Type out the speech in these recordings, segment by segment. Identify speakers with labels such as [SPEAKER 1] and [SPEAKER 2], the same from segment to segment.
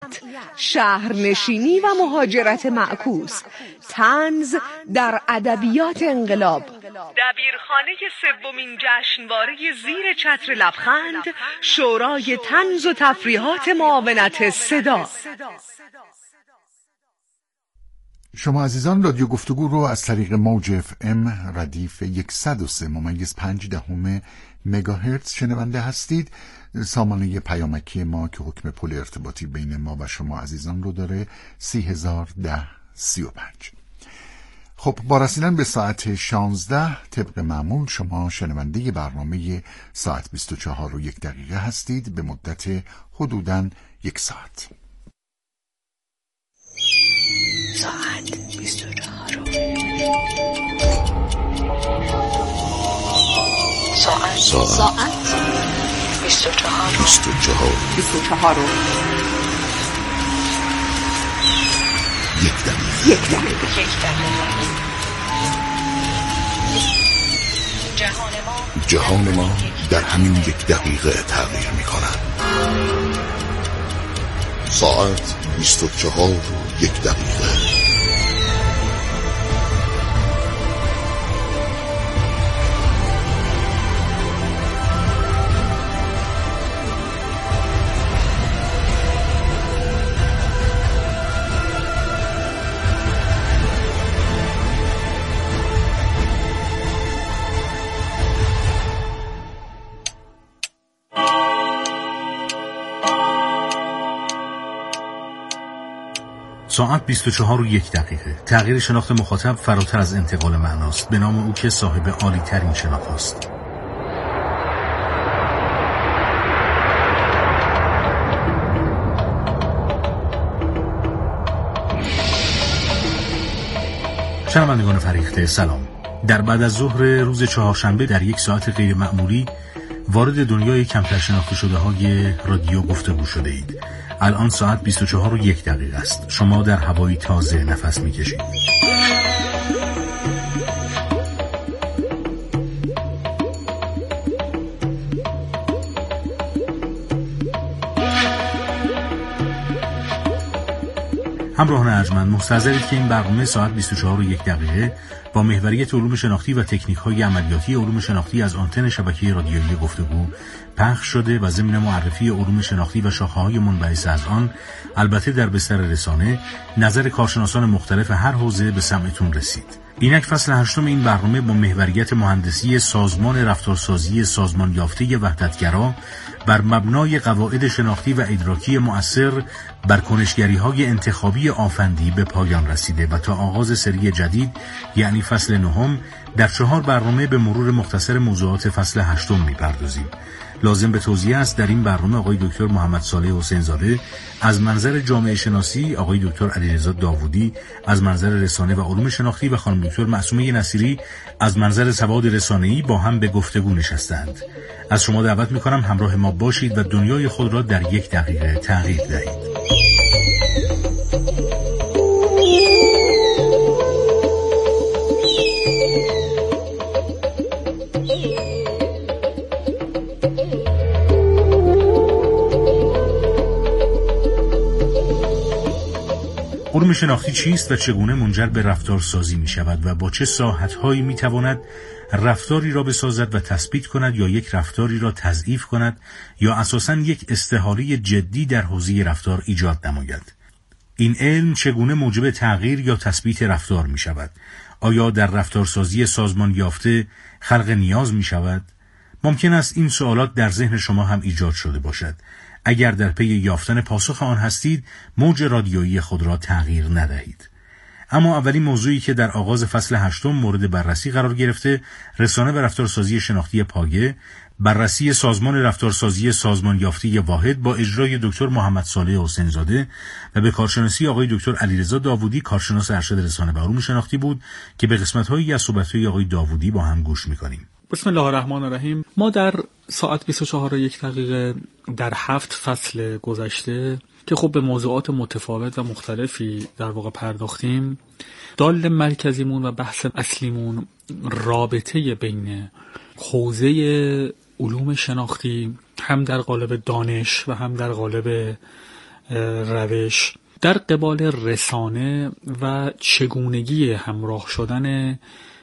[SPEAKER 1] شهرنشینی و مهاجرت معکوس، طنز در ادبیات انقلاب، دبیرخانه سومین جشنواره زیر چتر لبخند، شورای طنز و تفریحات معاونت صدا.
[SPEAKER 2] شما عزیزان رادیو گفتگو رو از طریق موج FM ردیف 103.5 مگاهرتز شنونده هستید. سامانه پیامکی ما که حکم پل ارتباطی بین ما و شما عزیزان رو داره 301035. خب با رسیدن به ساعت 16 طبق معمول شما شنونده برنامه ساعت 24:01 هستید به مدت حدوداً 1 ساعت.
[SPEAKER 3] ساعت 24. ساعت 24. 1 دقیقه.
[SPEAKER 4] جهان ما در همین 1 دقیقه تغییر می کند. ساعت 24:01.
[SPEAKER 5] ساعت 24:01. تغییر شناخت مخاطب فراتر از انتقال معناست، به نام او که صاحب عالی ترین شناخت است. شنوندگان فریخته سلام. در بعد از ظهر روز چهارشنبه در 1 ساعت غیر معمولی وارد دنیای کمتر شناخته شده های رادیو گفتگو شده اید. الان ساعت 24:01 است. شما در هوایی تازه نفس می‌کشید. همراهان ارجمند، مستحضرید که این برنامه ساعت 24:01 با محوریت علوم شناختی و تکنیک‌های عملیاتی علوم شناختی از آنتن شبکه رادیویی گفتگو پخش شده و ضمن معرفی علوم شناختی و شاخه‌های منبعث از آن، البته در بستر رسانه، نظر کارشناسان مختلف هر حوزه به سمعتون رسید. اینک فصل 8 این برنامه با محوریت مهندسی سازمان رفتارسازی سازمان یافته وحدتگرا بر مبنای قواعد شناختی و ادراکی مؤثر بر کنشگری‌های انتخابی آفندی به پایان رسیده و تا آغاز سری جدید یعنی فصل 9 در 4 برنامه به مرور مختصر موضوعات فصل 8 می‌پردازیم. لازم به توضیح است در این برنامه آقای دکتر محمد صالح حسین زاده از منظر جامعه شناسی، آقای دکتر علیرضا داوودی از منظر رسانه و علوم شناختی و خانم دکتر معصومه نصیری از منظر سواد رسانه‌ای با هم به گفتگو نشستند. از شما دعوت می‌کنم همراه ما باشید و دنیای خود را در 1 دقیقه تغییر دهید. علوم شناختی چیست و چگونه منجر به رفتارسازی می شود و با چه ساحت‌هایی می تواند رفتاری را بسازد و تثبیت کند یا یک رفتاری را تضعیف کند یا اساساً یک استحاله جدی در حوزه رفتار ایجاد نماید. این علم چگونه موجب تغییر یا تثبیت رفتار می شود؟ آیا در رفتارسازی سازمان یافته خلق نیاز می شود؟ ممکن است این سوالات در ذهن شما هم ایجاد شده باشد. اگر در پی یافتن پاسخ آن هستید، موج رادیویی خود را تغییر ندهید. اما اولین موضوعی که در آغاز فصل 8 مورد بررسی قرار گرفته، رسانه و رفتارسازی شناختی پایه، بررسی سازمان رفتارسازی سازمان یافته واحد با اجرای دکتر محمد صالح حسین زاده و به کارشناسی آقای دکتر علیرضا داوودی کارشناس ارشد رسانه و علوم شناختی بود که به قسمت‌هایی از صحبت‌های آقای داوودی با هم گوش می‌کنیم.
[SPEAKER 6] بسم الله الرحمن الرحیم. ما در ساعت 24:01 در 7 فصل گذشته که خب به موضوعات متفاوت و مختلفی در واقع پرداختیم، دال مرکزیمون و بحث اصلیمون رابطه بین حوزه علوم شناختی هم در قالب دانش و هم در قالب روش در قبال رسانه و چگونگی همراه شدن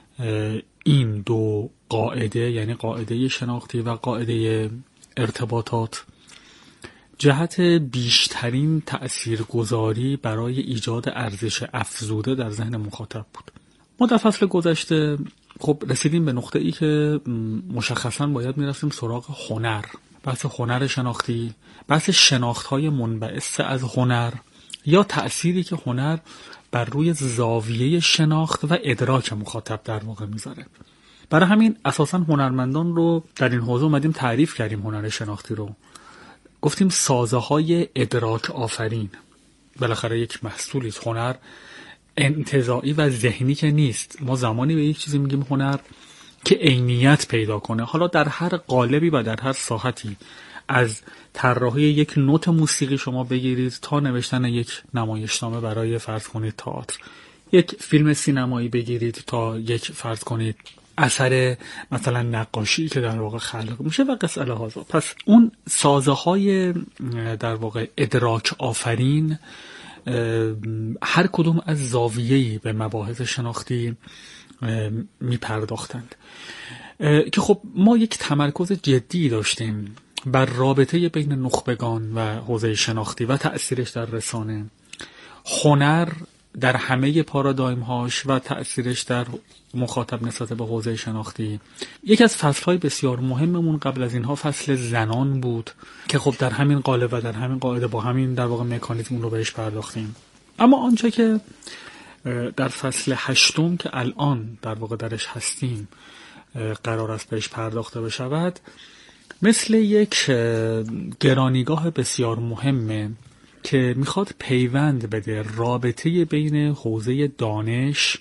[SPEAKER 6] این دو قاعده، یعنی قاعده شناختی و قاعده ارتباطات، جهت بیشترین تأثیرگذاری برای ایجاد ارزش افزوده در ذهن مخاطب بود. ما در فصل گذشته خب رسیدیم به نقطه‌ای که مشخصاً باید می‌رفتیم سراغ هنر، بحث هنر شناختی، بحث شناخت‌های منبعث از هنر یا تأثیری که هنر بر روی زاویه شناخت و ادراک مخاطب در واقع میذاره. برای همین اساساً هنرمندان رو در این حوزه اومدیم تعریف کردیم. هنر شناختی رو گفتیم سازه‌های ادراک آفرین. بالاخره یک محصولی است. هنر انتزاعی و ذهنی که نیست. ما زمانی به یک چیزی میگیم هنر که عینیت پیدا کنه، حالا در هر قالبی و در هر ساحتی، از طراحی یک نوت موسیقی شما بگیرید تا نوشتن یک نمایشنامه برای فرض کنید تئاتر، یک فیلم سینمایی بگیرید تا یک فرض کنید اثر مثلا نقاشی که در واقع خلق میشه و قصه الهازا. پس اون سازه‌های در واقع ادراک آفرین هر کدوم از زاویه‌ای به مباحث شناختی میپرداختند که خب ما یک تمرکز جدی داشتیم بر رابطه بین نخبگان و حوزه شناختی و تأثیرش در رسانه، هنر در همه پارادایم‌هاش و تأثیرش در مخاطب نسبت به حوزه شناختی. یکی از فصل‌های بسیار مهممون قبل از اینها فصل زنان بود که خب در همین قالب و در همین قاعده با همین در واقع مکانیزم رو بهش پرداختیم. اما آنچه که در فصل 8 که الان در واقع درش هستیم قرار است بهش پرداخته بشود، مثل یک گرانیگاه بسیار مهمه که میخواد پیوند بده رابطه بین حوزه دانش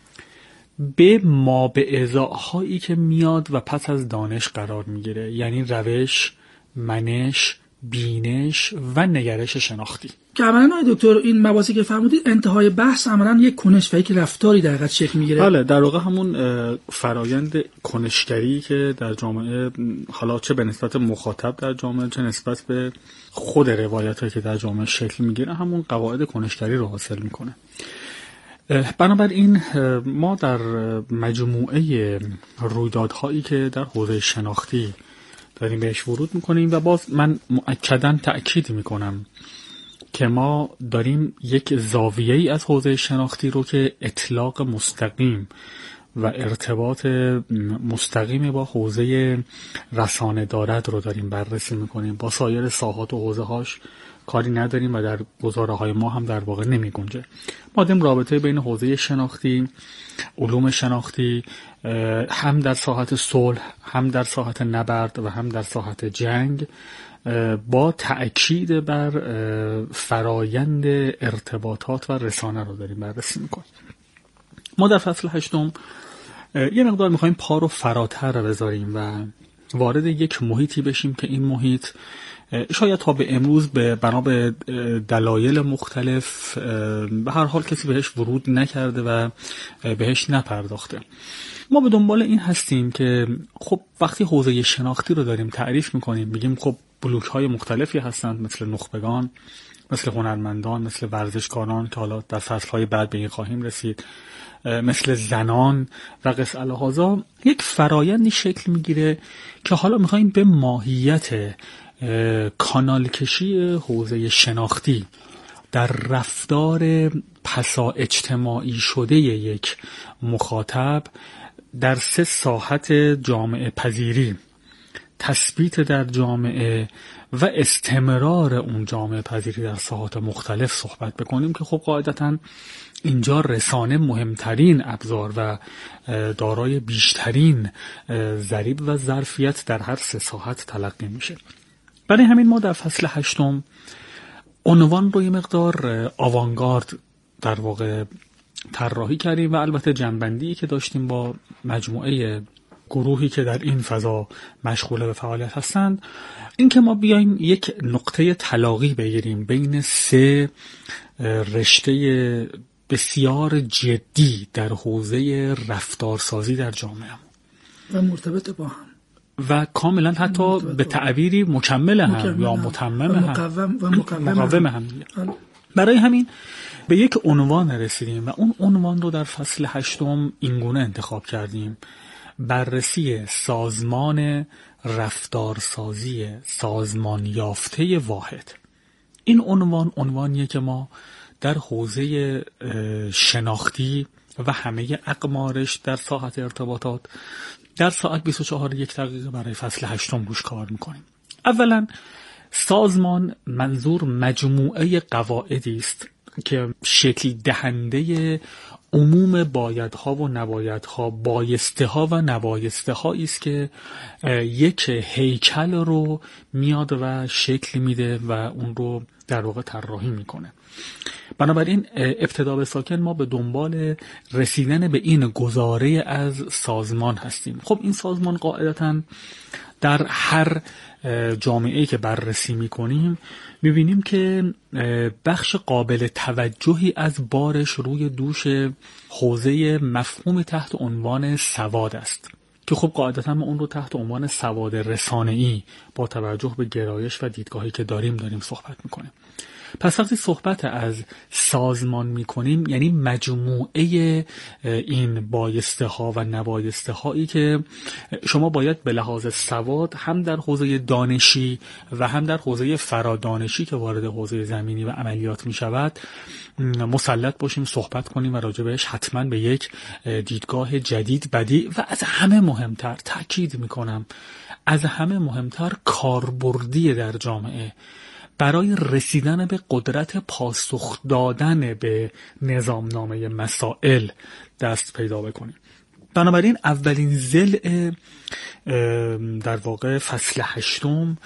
[SPEAKER 6] به مابعضاء‌هایی که میاد و پس از دانش قرار میگیره، یعنی روش، منش، بینش و نگرش شناختی.
[SPEAKER 7] که عملاً آقای دکتر این مباحثی که فرمودید انتهای بحث عملاً یک کنش و یک رفتاری در حقیقت شکل میگیره.
[SPEAKER 6] بله، در واقع همون فرایند کنشگری که در جامعه، حالا چه به نسبت مخاطب در جامعه چه نسبت به خود روایتایی که در جامعه شکل میگیره، همون قواعد کنشگری رو حاصل میکنه. بنابراین ما در مجموعه رویدادهایی که در حوزه شناختی داریم بهش ورود میکنیم و باز من مؤکداً تأکید میکنم که ما داریم یک زاویه‌ای از حوزه شناختی رو که اطلاق مستقیم و ارتباط مستقیم با حوزه رسانه دارد رو داریم بررسی میکنیم. با سایر ساحات و حوزه‌هاش کاری نداریم و در گزاره‌های ما هم در واقع نمی‌گنجه. ما داریم رابطه بین حوزه شناختی، علوم شناختی، هم در ساحت صلح، هم در ساحت نبرد و هم در ساحت جنگ، با تأکید بر فرایند ارتباطات و رسانه رو داریم بررسی میکنیم. ما در فصل 8 یه مقدار میخوایم پا رو فراتر بذاریم و وارد یک محیطی بشیم که این محیط شاید تا به امروز بنا به دلایل مختلف به هر حال کسی بهش ورود نکرده و بهش نپرداخته. ما به دنبال این هستیم که خب وقتی حوزه شناختی رو داریم تعریف میکنیم، میگیم خب بلوک های مختلفی هستند، مثل نخبگان، مثل هنرمندان، مثل ورزشکاران که حالا در فصلهای بعد به این خواهیم رسید، مثل زنان و قص الهازا. یک فرایندی شکل میگیره که حالا میخوایم به ماهیت کانال کشی حوزه شناختی در رفتار پسا اجتماعی شده یک مخاطب در 3 ساحت جامعه پذیری، تثبیت در جامعه و استمرار اون جامعه پذیری در ساحات مختلف صحبت بکنیم که خب قاعدتاً اینجا رسانه مهمترین ابزار و دارای بیشترین ضریب و ظرفیت در هر 3 ساحت تلقی میشه. برای همین ما در فصل 8 عنوان رو یه مقدار آوانگارد در واقع طراحی کردیم و البته جنبندی که داشتیم با مجموعه گروهی که در این فضا مشغول به فعالیت هستند، این که ما بیایم یک نقطه تلاقی بگیریم بین 3 رشته بسیار جدی در حوزه رفتارسازی در جامعه
[SPEAKER 7] و مرتبط با هم
[SPEAKER 6] و کاملا حتی به تعبیری مکمل هم یا متمم هم مقوم هم. برای همین به یک عنوان رسیدیم و اون عنوان رو در فصل 8 اینگونه انتخاب کردیم: بررسی سازمان رفتارسازی سازمان یافته واحد. این عنوانیه که ما در حوزه شناختی و همه اقمارش در ساحت ارتباطات در ساعت 24 یک دقیقه برای فصل 8 روش کار میکنیم. اولا سازمان منظور مجموعه قواعدی است که شکل دهنده عموم بایدها و نبایدها، بایسته ها و نبایسته هایی است که یک هیکل رو میاد و شکل میده و اون رو در واقع طراحی میکنه. بنابراین ابتدا به ساکن ما به دنبال رسیدن به این گزاره از سازمان هستیم. خب این سازمان قاعدتاً در هر جامعه‌ای که بررسی می‌کنیم می‌بینیم که بخش قابل توجهی از بارش روی دوش حوزه مفهومی تحت عنوان سواد است که خب قاعدتاً ما اون رو تحت عنوان سواد رسانه‌ای با توجه به گرایش و دیدگاهی که داریم صحبت می‌کنیم. پس وقتی صحبت از سازمان میکنیم یعنی مجموعه این بایسته ها و نبایسته هایی که شما باید به لحاظ سواد هم در حوزه دانشی و هم در حوزه فرادانشی که وارد حوزه زمینی و عملیات میشود مسلط باشیم، صحبت کنیم و راجع بهش حتما به یک دیدگاه جدید بدیع و از همه مهمتر، تأکید میکنم از همه مهمتر، کاربردی در جامعه برای رسیدن به قدرت پاسخ دادن به نظامنامه مسائل دست پیدا بکنیم. بنابراین اولین ضلع در واقع فصل 8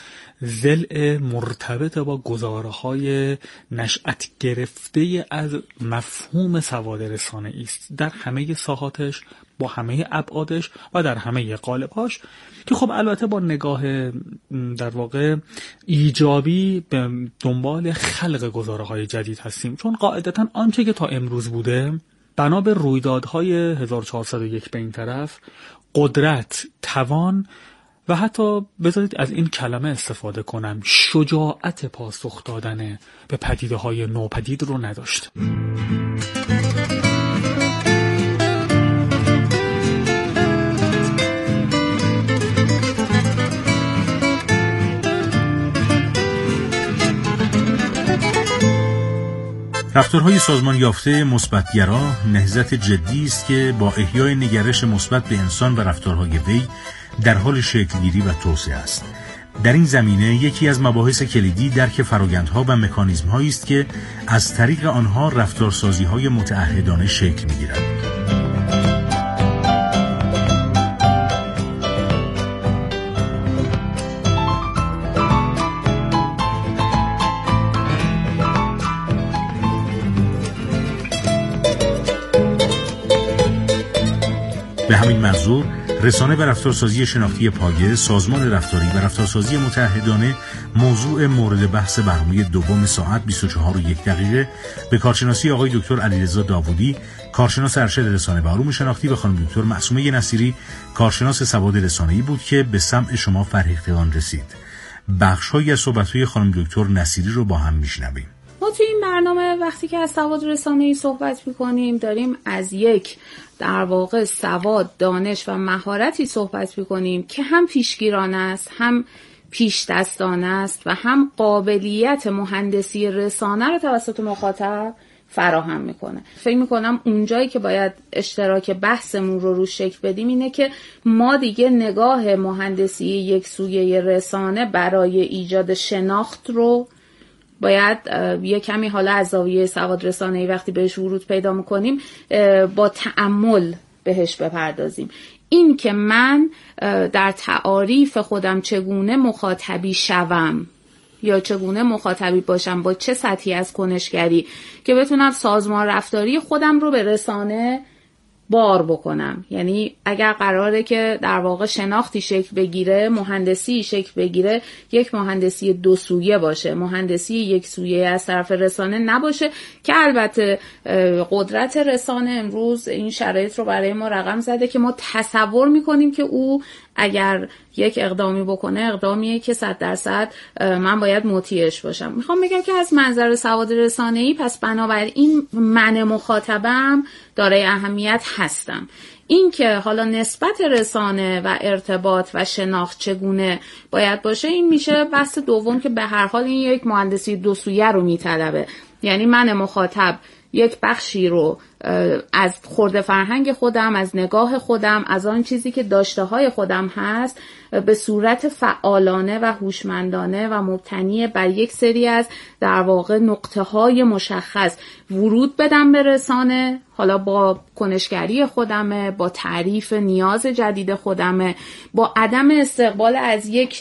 [SPEAKER 6] ضلع مرتبط با گزاره‌های نشأت گرفته از مفهوم سواد رسانه‌ای است در همه ساحاتش، با همه ابعادش و در همه قالب‌هاش، که خب البته با نگاه در واقع ایجابی به دنبال خلق گزاره‌های جدید هستیم، چون قاعدتاً آنچه که تا امروز بوده بنا به رویدادهای 1401 به این طرف قدرت، توان و حتی بذارید از این کلمه استفاده کنم شجاعت پاسخ دادن به پدیده‌های نوپدید رو نداشت.
[SPEAKER 5] رفتارهای سازمان یافته مثبت‌گرا نهضت جدی است که با احیای نگرش مثبت به انسان و رفتارهای وی در حال شکل‌گیری و توسعه است. در این زمینه یکی از مباحث کلیدی درک فرآیندها و مکانیزم‌هایی است که از طریق آنها رفتارسازی‌های متعهدانه شکل می‌گیرد. به همین منظور رسانه و رفتارسازی شناختی پایه، سازمان رفتاری و رفتارسازی متعهدانه موضوع مورد بحث برنامه دوم ساعت 24 و 1 دقیقه به کارشناسی آقای دکتر علیرضا داوودی، کارشناس ارشد رسانه و علوم شناختی، و خانم دکتر معصومه نصیری، کارشناس سواد رسانه‌ای بود که به سمع شما فرهیختگان رسید. بخش‌هایی از صحبت‌های خانم دکتر نصیری رو با هم میشنویم.
[SPEAKER 8] ما توی این برنامه وقتی که از سواد رسانه‌ای صحبت می‌کنیم داریم از یک در واقع سواد، دانش و مهارتی صحبت می‌کنیم که هم پیشگیرانه است، هم پیش دستانه است و هم قابلیت مهندسی رسانه رو توسط مخاطب فراهم میکنه. فکر میکنم اونجایی که باید اشتراک بحثمون رو شکل بدیم اینه که ما دیگه نگاه مهندسی یک سویه رسانه برای ایجاد شناخت رو باید یه کمی حالا از زاویه سواد رسانه‌ای وقتی بهش ورود پیدا میکنیم با تأمل بهش بپردازیم. این که من در تعاریف خودم چگونه مخاطبی شوم یا چگونه مخاطبی باشم، با چه سطحی از کنشگری که بتونم سازمان رفتاری خودم رو به رسانه بار بکنم. یعنی اگر قراره که در واقع شناختی شکل بگیره، مهندسی شکل بگیره، یک مهندسی دو سویه باشه، مهندسی یک سویه از طرف رسانه نباشه که البته قدرت رسانه امروز این شرایط رو برای ما رقم زده که ما تصور میکنیم که او اگر یک اقدامی بکنه اقدامیه که 100% من باید مطیعش باشم. میخوام بگم که از منظر سواد رسانه‌ای پس بنابراین من مخاطبم دارای اهمیت هستم. این که حالا نسبت رسانه و ارتباط و شناخت چگونه باید باشه، این میشه بحث دوم که به هر حال این یک مهندسی دو سویه رو میطلبه. یعنی من مخاطب یک بخشی رو از خرده فرهنگ خودم، از نگاه خودم، از آن چیزی که داشته های خودم هست به صورت فعالانه و هوشمندانه و مبتنی بر یک سری از در واقع نقطه های مشخص ورود بدم به رسانه، حالا با کنشگری خودمه، با تعریف نیاز جدید خودمه، با عدم استقبال از یک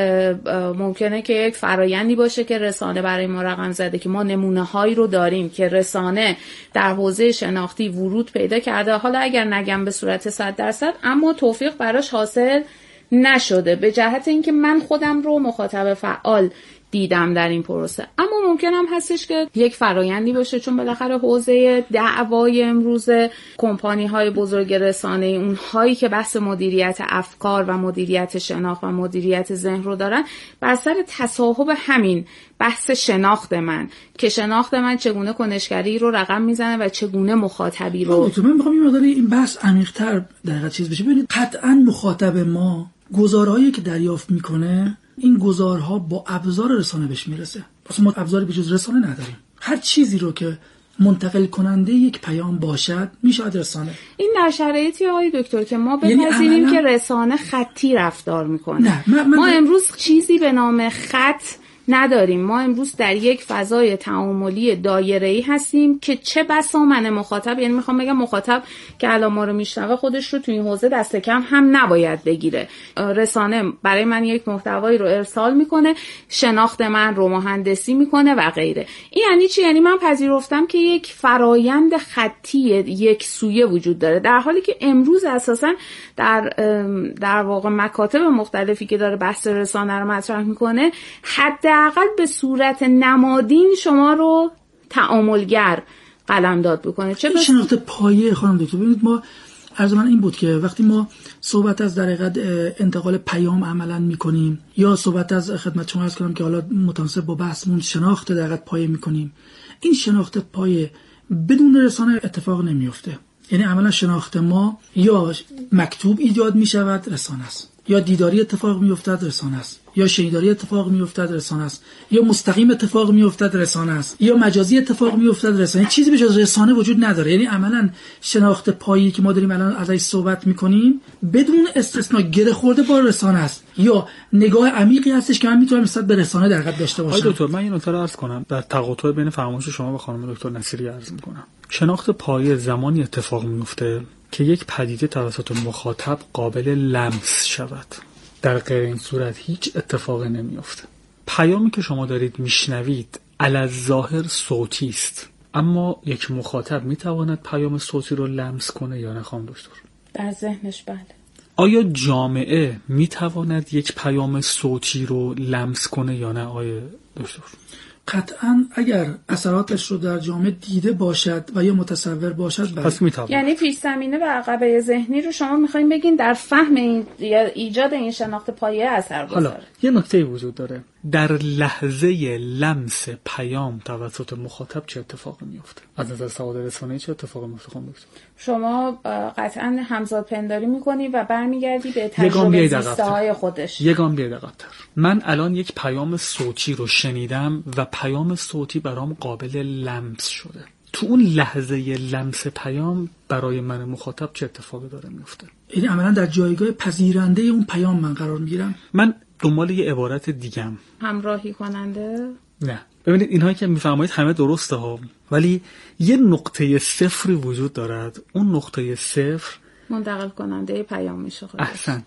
[SPEAKER 8] ممکنه که یک فرایندی باشه که رسانه برای ما رقم زده که ما نمونه هایی رو داریم که رسانه در حوزه شناختی ورود پیدا کرده، حالا اگر نگم به صورت 100%، اما توفیق براش حاصل نشده به جهت اینکه من خودم رو مخاطب فعال دیدم در این پروسه. اما ممکن هم هستش که یک فرایندی باشه، چون بالاخره حوزه دعوای امروز کمپانی های بزرگ رسانه، اون هایی که بحث مدیریت افکار و مدیریت شناخت و مدیریت ذهن رو دارن، بر سر تصاحب همین بحث شناخت من که شناخت من چگونه کنشگری رو رقم میزنه و چگونه مخاطبی رو.
[SPEAKER 7] من میخوام این مقدار این بحث عمیق‌تر دقیقاً چیز بشه. ببینید قطعاً مخاطب ما گزارهایی که دریافت میکنه، این گزارها با ابزار رسانه بهش میرسه. پس ما ابزاری به جز رسانه نداریم. هر چیزی رو که منتقل کننده یک پیام باشد میشه رسانه.
[SPEAKER 8] این در شرایطی آقای دکتر که ما بپذیریم که رسانه خطی رفتار میکنه. ما امروز چیزی به نام خط نداریم. ما امروز در یک فضای تعاملی دایره‌ای هستیم که چه بسا من مخاطب، یعنی میخوام بگم مخاطب که الان ما رو میشنوه خودش رو توی این حوزه دست کم هم نباید بگیره. رسانه برای من یک محتوایی رو ارسال میکنه، شناخت من رو مهندسی میکنه و غیره. این یعنی چی؟ یعنی من پذیرفتم که یک فرایند خطی یک سویه وجود داره، در حالی که امروز اساسا در واقع مکاتب مختلفی که داره بحث رسانه رو مطرح میکنه، حداقل به صورت نمادین شما رو تعاملگر قلمداد بکنه. چه
[SPEAKER 7] شناخت پایه خانم دکتر. ببینید ما عرض من این بود که وقتی ما صحبت از در حقیقت انتقال پیام عملا میکنیم یا صحبت از خدمت شما عرض کنم که حالا متناسب با بحثمون شناخت در حقیقت پایه میکنیم، این شناخت پایه بدون رسانه اتفاق نمیفته. یعنی عملا شناخت ما یا مکتوب ایجاد میشود، رسانه است، یا دیداری اتفاق میافتد، رسانه است، یا شنیداری اتفاق میافتد، رسانه است، یا مستقیم اتفاق میافتد، رسانه است، یا مجازی اتفاق میافتد، رسانه. چیزی به جز رسانه وجود نداره. یعنی عملا شناخت پایه‌ای که ما داریم الان ازش صحبت میکنیم بدون استثناء گره خورده با رسانه است، یا نگاه عمیقی هستش که من میتونم نسبت به رسانه در حقیقت داشته باشم.
[SPEAKER 6] آقای دکتر من این نکته رو عرض کنم، در تقاطع بین فرمایش شما و خانم دکتر نصیری عرض میکنم. شناخت پایه زمانی اتفاق میفته که یک پدیده توسط مخاطب قابل لمس شود. در غیر این صورت هیچ اتفاقی نمیفته. پیامی که شما دارید میشنوید علی‌الظاهر صوتی است، اما یک مخاطب میتواند پیام صوتی رو لمس کنه یا نه خانم دکتر؟
[SPEAKER 8] در ذهنش بله.
[SPEAKER 6] آیا جامعه میتواند یک پیام صوتی رو لمس کنه یا نه آقای دکتر؟
[SPEAKER 7] قطعاً اگر اثراتش رو در جامعه دیده باشد و یا متصور باشد
[SPEAKER 6] پس میتواند.
[SPEAKER 8] یعنی پیش زمینه و عقبه ذهنی رو شما میخواین بگین در فهم این یا ایجاد این شناخت پایه اثر گذاره.
[SPEAKER 6] حالا یه نکته وجود داره، در لحظه لمس پیام توسط مخاطب چه اتفاقی میفته؟ از نظر سواد رسانه‌ای چه اتفاقی میفته خانم دکتر؟
[SPEAKER 8] شما قطعاً همزاد پنداری میکنی و برمیگردی به تجربه زیسته‌های خودش.
[SPEAKER 6] یگام بیاد عقب‌تر. من الان یک پیام صوتی رو شنیدم و پیام صوتی برام قابل لمس شده. تو اون لحظه لمس پیام برای من مخاطب چه اتفاقی داره میفته؟
[SPEAKER 7] یعنی عملاً در جایگاه پذیرنده اون پیام من قرار میگیرم.
[SPEAKER 6] من دنبال یه عبارت دیگم،
[SPEAKER 8] همراهی کننده.
[SPEAKER 6] نه ببینید اینهایی که میفرمایید همه درسته ها، ولی یه نقطه صفری وجود دارد. اون نقطه صفر
[SPEAKER 8] منتقل کننده پیام میشه.
[SPEAKER 6] احسن،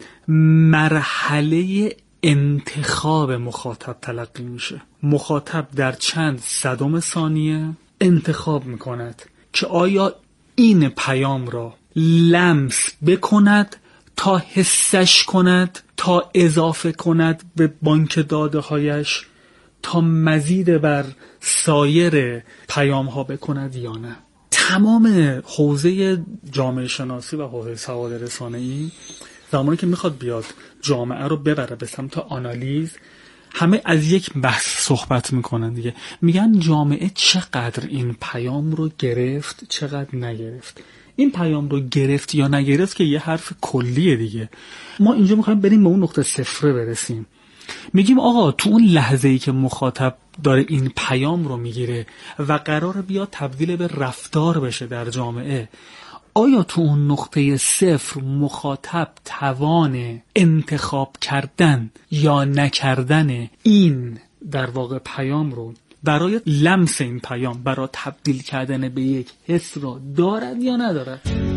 [SPEAKER 6] مرحله انتخاب مخاطب تلقی میشه. مخاطب در چند صدم ثانیه انتخاب میکند که آیا این پیام را لمس بکند، تا حسش کند، تا اضافه کند به بانک داده هایش، تا مزید بر سایر پیام ها بکند یا نه. تمام حوزه جامعه شناسی و حوزه سواد رسانه‌ای زمانی که میخواد بیاد جامعه رو ببره به سمت آنالیز، همه از یک بحث صحبت میکنن دیگه. میگن جامعه چقدر این پیام رو گرفت، چقدر نگرفت. این پیام رو گرفت یا نگرفت که یه حرف کلیه دیگه. ما اینجا میخوایم بریم به اون نقطه صفر برسیم. میگیم آقا تو اون لحظه‌ای که مخاطب داره این پیام رو میگیره و قراره بیاد تبدیل به رفتار بشه در جامعه، آیا تو اون نقطه صفر مخاطب توان انتخاب کردن یا نکردن این در واقع پیام رو برای لمس این پیام، برای تبدیل کردن به یک حس را دارد یا ندارد؟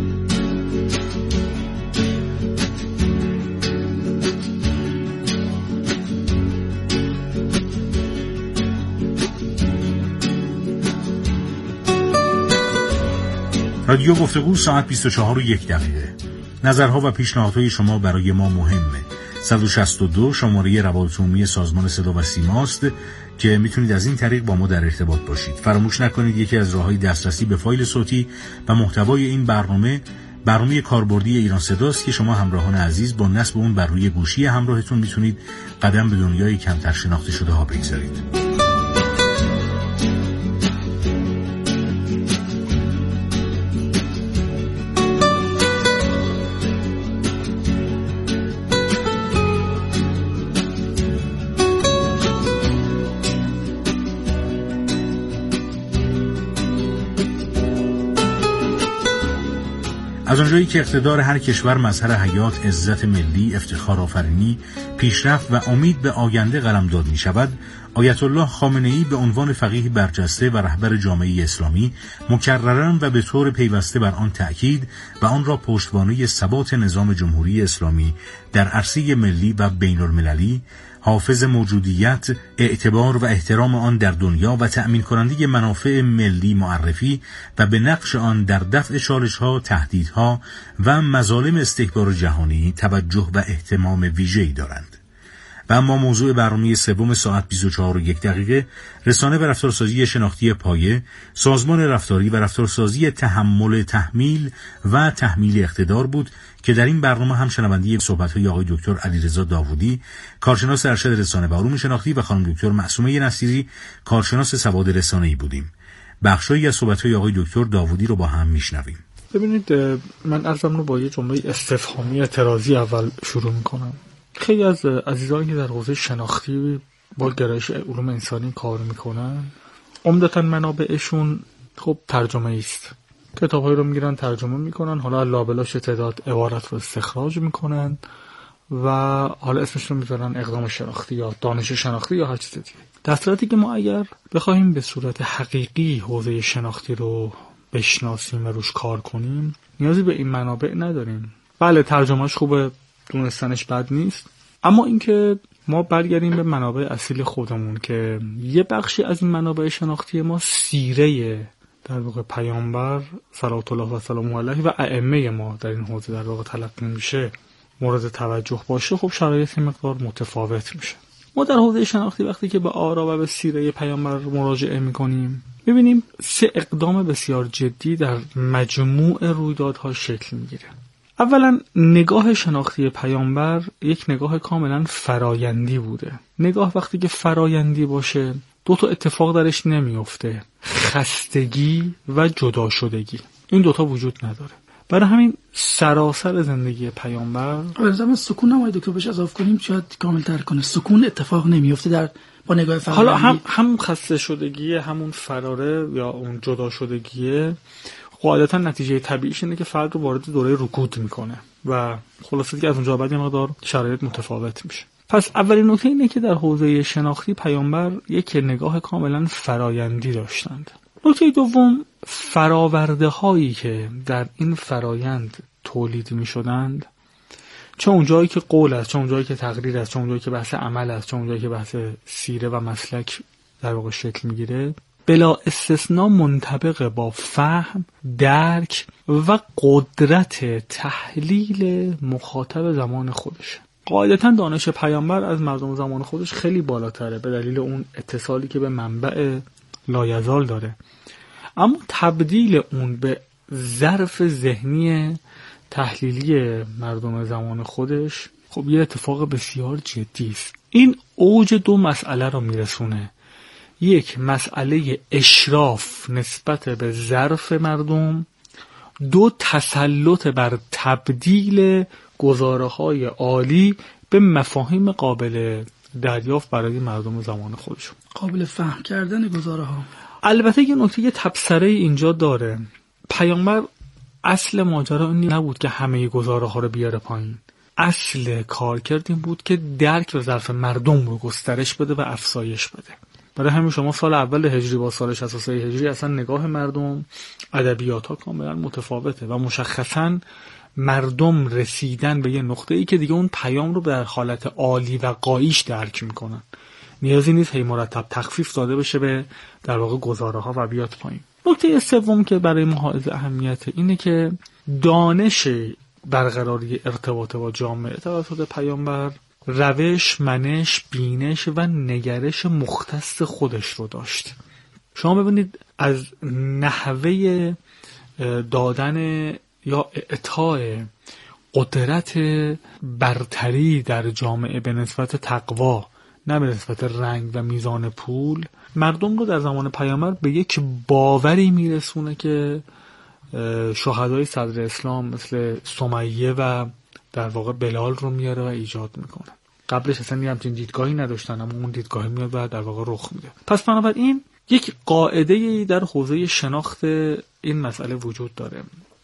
[SPEAKER 5] رادیو گفتگو ساعت 24:01. نظرها و پیشنهادهای شما برای ما مهمه. 162 شماره روابط عمومی سازمان صدا و سیما است که میتونید از این طریق با ما در ارتباط باشید. فراموش نکنید یکی از راههای دسترسی به فایل صوتی و محتوای این برنامه کاربردی ایران صداست که شما همراهان عزیز با نصب اون بر روی گوشی همراهتون میتونید قدم به دنیای کمتر شناخته شده ها بگذارید. از اونجایی که اقتدار هر کشور مظهر حیات، عزت ملی، افتخار آفرینی، پیشرفت و امید به آینده قلمداد می شود، آیت الله خامنه‌ای به عنوان فقیه برجسته و رهبر جامعه اسلامی مکرراً و به طور پیوسته بر آن تأکید و آن را پشتوانه ثبات نظام جمهوری اسلامی در عرصه ملی و بین المللی، حافظ موجودیت، اعتبار و احترام آن در دنیا و تأمین کننده منافع ملی معرفی و به نقش آن در دفع چالش‌ها، تهدیدها و مظالم استکبار جهانی توجه و اهتمام ویژه‌ای دارند. و اما موضوع برنامه سوم ساعت 24:01 رسانه و رفتارسازی شناختی پایه، سازمان رفتاری و رفتارسازی تحمل تحمیل و تحمیل اقتدار بود که در این برنامه هم شنونده صحبت‌های آقای دکتر علیرضا داوودی، کارشناس ارشد رسانه و علوم شناختی و خانم دکتر معصومه نصیری، کارشناس سواد رسانه‌ای بودیم. بخشایی از صحبت‌های آقای دکتر داوودی رو با هم میشنویم.
[SPEAKER 6] ببینید، من عرضم رو با یه جمله استفهامی اعتراضی اول شروع می‌کنم. خیلی از عزیزانی که در حوزه شناختی با گرایش علوم انسانی کار میکنن، عمدتاً منابعشون خب ترجمه است. کتاب‌هایی رو میگیرن ترجمه میکنن، حالا لابلاش تعداد عبارت رو استخراج میکنن و حالا اسمش رو میذارن اقدام شناختی یا دانش شناختی یا هر چیز دیگه. در صورتی که ما اگر بخوایم به صورت حقیقی حوزه شناختی رو بشناسیم و روش کار کنیم، نیازی به این منابع نداریم. بله ترجمهش خوبه، دونستنش بد نیست، اما اینکه ما برگردیم به منابع اصیل خودمون که یه بخشی از این منابع شناختی ما سیره در واقع پیامبر صلوات الله و سلامه علیه و ائمه ما در این حوزه در واقع تلقی میشه مورد توجه باشه، خب شرایط مقدار متفاوت میشه. ما در حوزه شناختی وقتی که به آرا و به سیره پیامبر مراجعه میکنیم، ببینیم 3 اقدام بسیار جدی در مجموع رویدادها شکل میگیره. اولا نگاه شناختی پیامبر یک نگاه کاملا فرایندی بوده. نگاه وقتی که فرایندی باشه 2 تا اتفاق درش نمیفته: خستگی و جدا شدگی. این 2 تا وجود نداره. برای همین سراسر زندگی پیامبر
[SPEAKER 7] زمان سکون هم دکتر بهش اضافه کنیم شاید کامل‌تر کنه. سکون اتفاق نمیفته در با نگاه فرایندی.
[SPEAKER 6] حالا هم خسته شدگی، همون فراره یا اون جدا شدگیه، قاعدتا نتیجه طبیعیش اینه که فرد رو وارد دوره رکود میکنه و خلاصه که از اونجا بعد یه مقدار شرایط متفاوت میشه. پس اولین نکته اینه که در حوزه شناختی پیامبر یک نگاه کاملا فرایندی داشتند. نکته دوم، فراورده هایی که در این فرایند تولید میشدند، چه اونجایی که قول است، چه اونجایی که تقریر است، چه اونجایی که بحث عمل است، چه اونجایی که بحث سیره و مسلک در واقع شکل میگیره، بلا استثناء منطبق با فهم، درک و قدرت تحلیل مخاطب زمان خودش. قاعدتا دانش پیامبر از مردم زمان خودش خیلی بالاتره به دلیل اون اتصالی که به منبع لایزال داره، اما تبدیل اون به ظرف ذهنی تحلیلی مردم زمان خودش خب یه اتفاق بسیار جدی است. این اوج دو مسئله رو میرسونه. یک، مسئله اشراف نسبت به ظرف مردم، دو، تسلط بر تبدیل گزاره‌های عالی به مفاهیم قابل دریافت برای مردم زمان خودشون،
[SPEAKER 7] قابل فهم کردن گزاره‌ها.
[SPEAKER 6] البته یه نکته، یه تبصره اینجا داره. پیامبر اصل ماجرا این نبود که همه گزاره‌ها رو بیاره پایین. اصل کارکرد این بود که درک و ظرف مردم رو گسترش بده و افزایش بده. برای همین شما سال اول هجری با سال 63 هجری اصلا نگاه مردم، ادبیات ها کاملا متفاوته و مشخصاً مردم رسیدن به یه نقطه‌ای که دیگه اون پیام رو در حالت عالی و غایش درک میکنن. نیازی نیست هی مرتب تخفیف داده بشه به در واقع گزاره ها و بیاد پایین. نکته سوم که برای ما حائز اهمیت اینه که دانش برقراری ارتباط با جامعه توسط پیامبر روش، منش، بینش و نگرش مختص خودش رو داشت. شما ببینید از نحوه دادن یا اعطای قدرت برتری در جامعه به نسبت تقوا، نه به نسبت رنگ و میزان پول، مردم رو در زمان پیامبر به یک باوری میرسونه که شهدای صدر اسلام مثل سمیه و در واقع بلال رو میاره و ایجاد میکنه. قبلش اصلا یه همچین دیدگاهی نداشتن، اما اون دیدگاهی میاد و در واقع رخ میده. پس بنابراین یک قاعده‌ای در حوزه شناخت این مسئله وجود داره.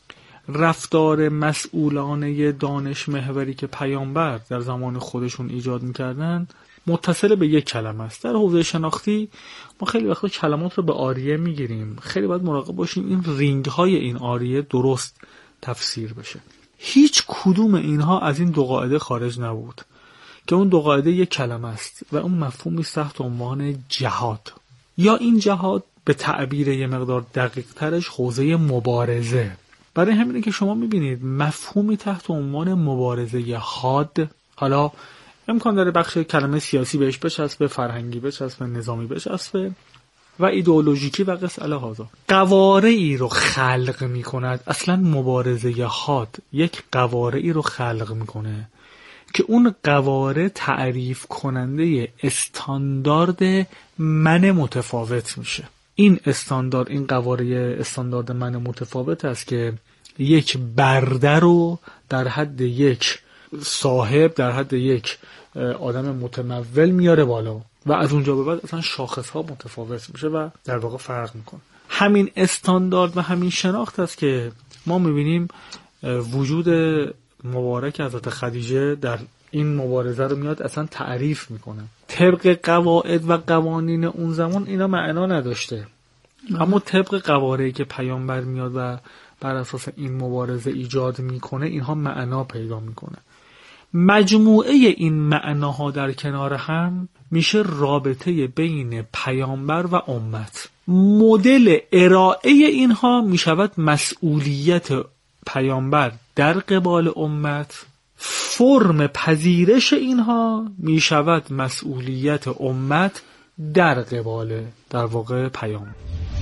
[SPEAKER 6] رفتار مسئولانه دانش محوری که پیامبر در زمان خودشون ایجاد میکردن متصل به یک کلمه است. در حوزه شناختی ما خیلی وقتا کلمات رو به آریه میگیریم، خیلی باید مراقب باشیم این رینگ های این آریه درست تفسیر بشه. هیچ کدوم اینها از این دو قاعده خارج نبود که اون دو قاعده یک کلمه است و اون مفهومی است تحت عنوان جهاد، یا این جهاد به تعبیر یه مقدار دقیق ترش حوزه مبارزه. برای همینه که شما میبینید مفهومی تحت عنوان مبارزه حاد، حالا امکان داره بخش کلمه سیاسی بهش بچسبه، فرهنگی بچسبه، نظامی بچسبه و ایدئولوژیکی و قص الهازا، قوارعی رو خلق میکند. اصلا مبارزه حاد یک قوارعی رو خلق میکنه که اون قواره تعریف کننده استاندارد من متفاوت میشه. این استاندارد، این قواره استاندارد من متفاوت است که یک برده رو در حد یک صاحب، در حد یک آدم متمول میاره بالا و از اونجا به بعد اصلا شاخص ها متفاوت میشه و در واقع فرق میکنه. همین استاندارد و همین شناخت است که ما میبینیم وجود مبارک حضرت خدیجه در این مبارزه رو میاد اصلا تعریف میکنه. طبق قواعد و قوانین اون زمان اینا معنا نداشته، اما طبق قواعدی که پیامبر میاد و بر اساس این مبارزه ایجاد میکنه اینها معنا پیدا میکنه. مجموعه این معناها در کنار هم میشه رابطه بین پیامبر و امت. مدل ارائه اینها میشود مسئولیت پیامبر در قبال امت، فرم پذیرش اینها میشود مسئولیت امت در قبال در واقع پیام.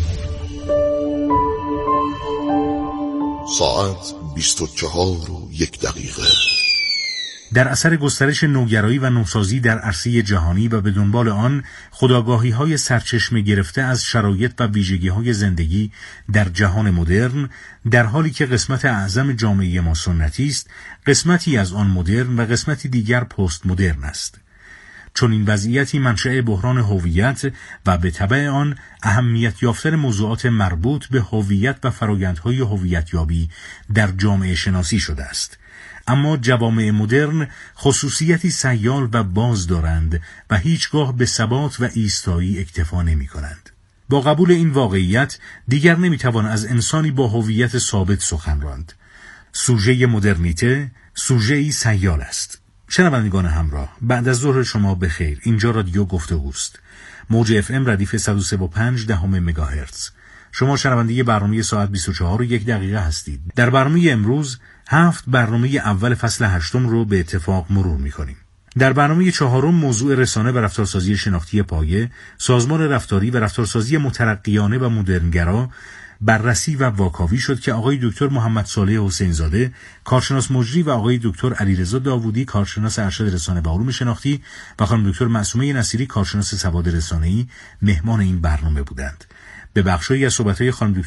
[SPEAKER 4] ساعت 24:01.
[SPEAKER 5] در اثر گسترش نوگرایی و نوسازی در عرصه جهانی و به دنبال آن خودآگاهی‌های سرچشمه گرفته از شرایط و ویژگی‌های زندگی در جهان مدرن، در حالی که قسمت اعظم جامعه ما سنتی است، قسمتی از آن مدرن و قسمتی دیگر پست مدرن است. چون این وضعیتی منشأ بحران هویت و به تبع آن اهمیت یافتن موضوعات مربوط به هویت و فرآیندهای هویتیابی در جامعه شناسی شده است. اما جوامع مدرن خصوصیتی سیال و باز دارند و هیچگاه به ثبات و ایستایی اکتفا نمی کنند. با قبول این واقعیت دیگر نمی توان از انسانی با هویت ثابت سخن راند. سوژه مدرنیته سوژه‌ای سیال است. شنوندگان همراه، بعد از ظهر شما بخیر. اینجا رادیو گفتگوست. موج FM ردیف 103.5 مگاهرتز. شما شنونده برنامه ساعت 24 و 1 دقیقه هستید. در برنامه امروز 7 برنامه اول فصل 8 رو به اتفاق مرور می‌کنیم. در برنامه 4 موضوع رسانه و رفتارسازی شناختی پایه، سازمان رفتاری و رفتارسازی مترقیانه و مدرنگرا بررسی و واکاوی شد که آقای دکتر محمد صالح حسین زاده، کارشناس مجری، و آقای دکتر علیرضا داوودی، کارشناس ارشد رسانه و علوم شناختی، و خانم دکتر معصومه نصیری، کارشناس سواد رسانه‌ای، مهمان این برنامه بودند. به بخشی از صحبت‌های خانم